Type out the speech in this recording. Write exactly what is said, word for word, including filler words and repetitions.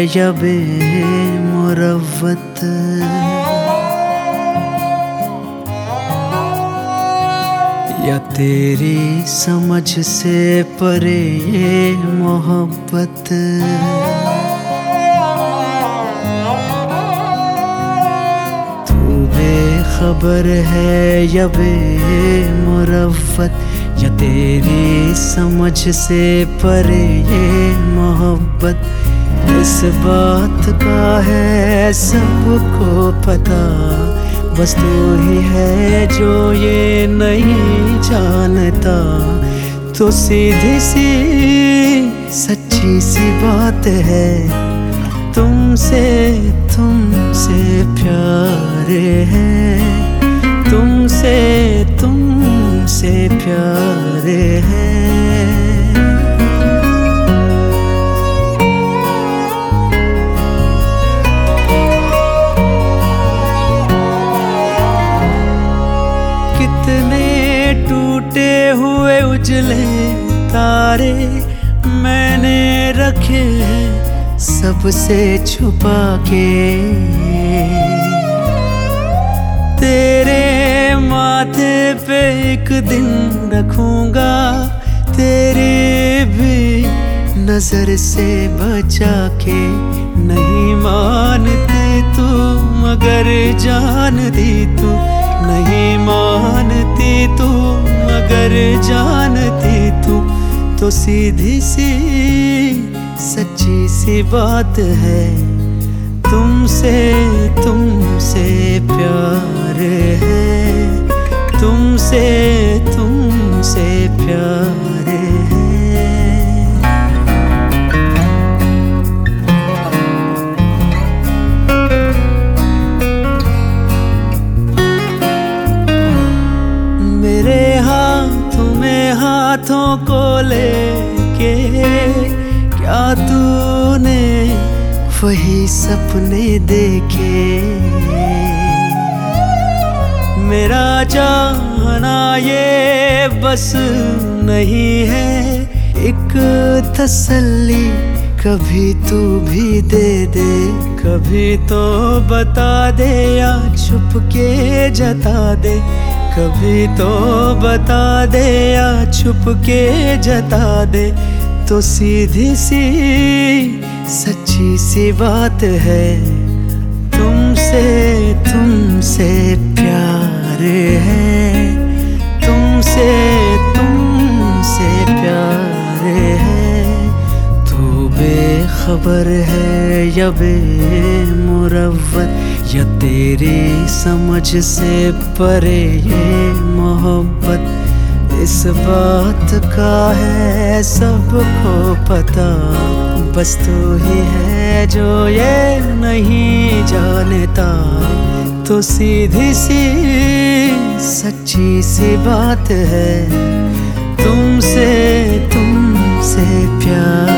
या बेमुरव्वत, या तेरी समझ से परे ये मोहब्बत। तू बेखबर है या बेमुरव्वत, या तेरी समझ से परे ये मोहब्बत। इस बात का है सबको पता, बस तू ही है जो ये नहीं जानता। तो सीधी सी सच्ची सी बात है, तुमसे तुमसे प्यार है, तुमसे तुमसे प्यार है। कितने टूटे हुए उजले तारे मैंने रखे हैं सबसे छुपा के। तेरे माथे पे एक दिन रखूंगा, तेरी भी नजर से बचा के। नहीं मानती तू मगर जानती तू, नहीं मानती तू मगर जानती तू। तो सीधी सी सच्ची सी बात है, तुमसे तुमसे प्यार है, तुमसे तुमसे प्यार है। मेरे हाथों में हाथों को लेके क्या तूने वही सपने देखे। मेरा चाहना ये बस नहीं है, एक तसल्ली कभी तू भी दे दे। कभी तो बता दे या छुप के जता दे, कभी तो बता दे या छुप के जता दे। तो सीधी सी सच्ची सी बात है, तुमसे तुमसे प्यार है, तुमसे तुमसे प्यार है। तू बेखबर है या बेमुरव्वत, या तेरी समझ से परे ये मोहब्बत। इस बात का है सबको पता, बस तू ही है जो ये नहीं जानता। तो सीधी सी सच्ची सी बात है, तुमसे तुमसे प्यार